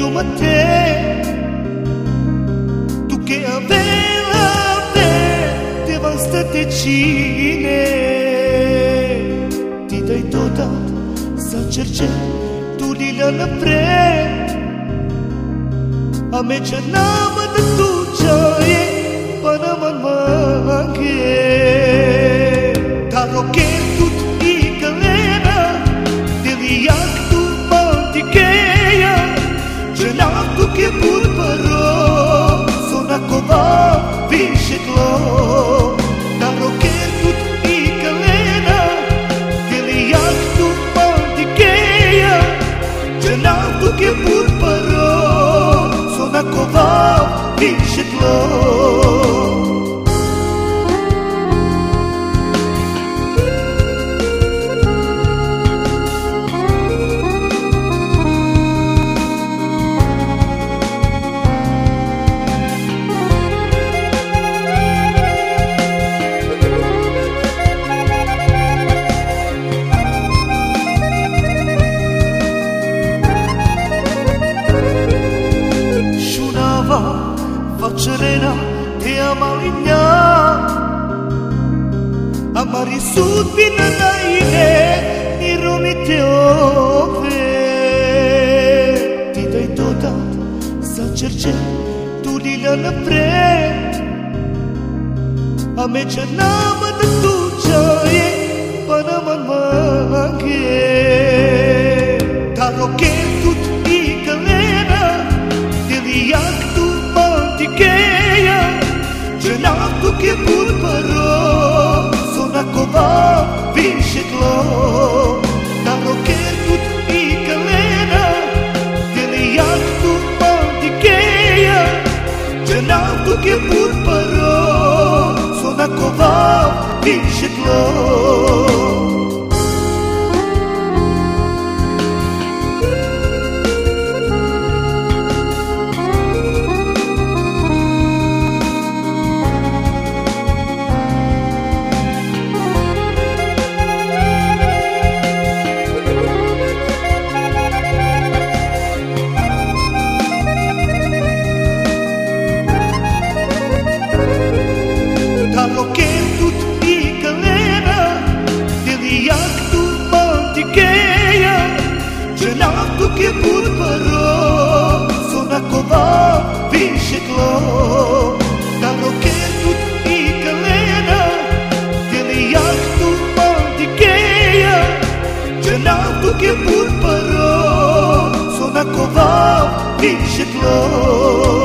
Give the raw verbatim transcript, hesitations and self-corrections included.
uma te tu che aveva te devastate cine ti dai tota sa cerce tu li la napre a me ce n'am de tu ce panaman mange taro che tut i calena deliak tu mantikeia ce n'am tu che pur paro sona cova vinceclo taro che tut i calena deliak tu mantikeia ce n'am tu che pur paro sona cova vinceclo. Facerena te amaligna amari sudbina naine ni romite ove ti dai tota sa cerce tu li la napre a me ce n'am de tu ce panaman mange taro che tut i calena deliak tu mantikeia ce n'am tu che pur paro sona cova vinceclo taro che tut i calena deliak tu mantikeia ce n'am tu che pur paro sona cova vinceclo. Taro che tut i calena deliak tu mantikeia ce n'am tu che pur paro sona cova vinceclo taro che tut i calena deliak tu mantikeia ce n'am tu che pur paro sona cova vinceclo.